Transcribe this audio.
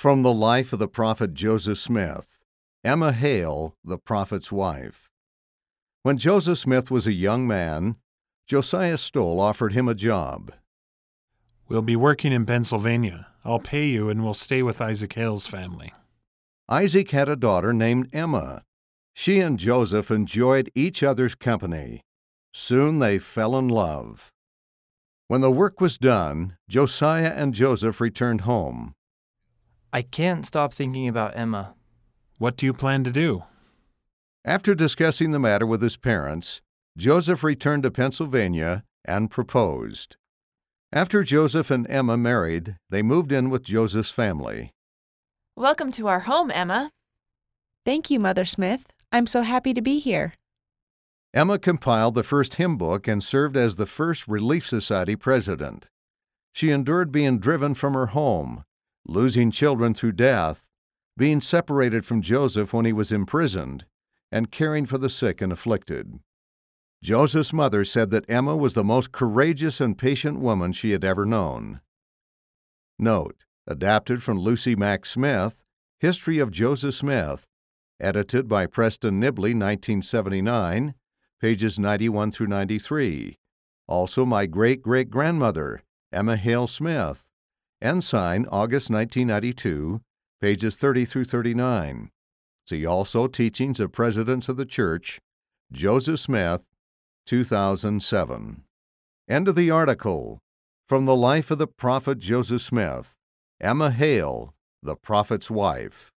From the life of the prophet Joseph Smith, Emma Hale, the prophet's wife. When Joseph Smith was a young man, Josiah Stoll offered him a job. We'll be working in Pennsylvania. I'll pay you and we'll stay with Isaac Hale's family. Isaac had a daughter named Emma. She and Joseph enjoyed each other's company. Soon they fell in love. When the work was done, Josiah and Joseph returned home. I can't stop thinking about Emma. What do you plan to do? After discussing the matter with his parents, Joseph returned to Pennsylvania and proposed. After Joseph and Emma married, they moved in with Joseph's family. Welcome to our home, Emma. Thank you, Mother Smith. I'm so happy to be here. Emma compiled the first hymn book and served as the first Relief Society president. She endured being driven from her home, losing children through death, being separated from Joseph when he was imprisoned, and caring for the sick and afflicted. Joseph's mother said that Emma was the most courageous and patient woman she had ever known. Note: adapted from Lucy Mack Smith, History of Joseph Smith, edited by Preston Nibley, 1979, pages 91 through 93. Also, My Great-Great-Grandmother, Emma Hale Smith, Ensign, August 1992, pages 30 through 39. See also Teachings of Presidents of the Church, Joseph Smith, 2007. End of the article. From the life of the prophet Joseph Smith, Emma Hale, the prophet's wife.